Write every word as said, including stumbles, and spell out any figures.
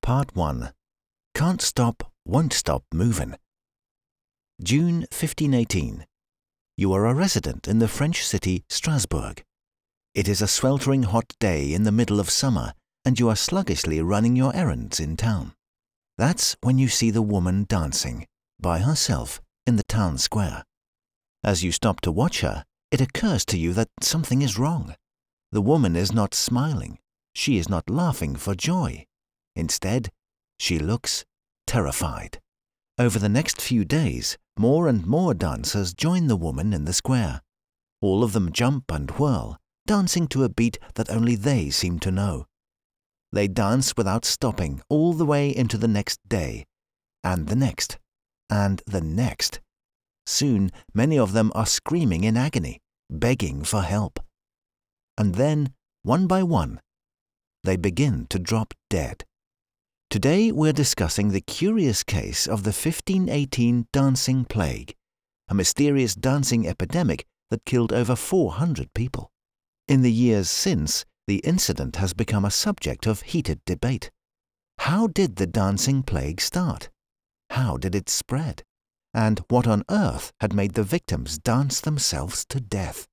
Part one. Can't Stop, Won't Stop Movin'. June fifteen eighteen. You are a resident in the French city Strasbourg. It is a sweltering hot day in the middle of summer, and you are sluggishly running your errands in town. That's when you see the woman dancing, by herself, in the town square. As you stop to watch her, it occurs to you that something is wrong. The woman is not smiling. She is not laughing for joy. Instead, she looks terrified. Over the next few days, more and more dancers join the woman in the square. All of them jump and whirl, dancing to a beat that only they seem to know. They dance without stopping all the way into the next day, and the next, and the next. Soon, many of them are screaming in agony, begging for help. And then, one by one, they begin to drop dead. Today we're discussing the curious case of the fifteen eighteen dancing plague, a mysterious dancing epidemic that killed over four hundred people. In the years since, the incident has become a subject of heated debate. How did the dancing plague start? How did it spread? And what on earth had made the victims dance themselves to death?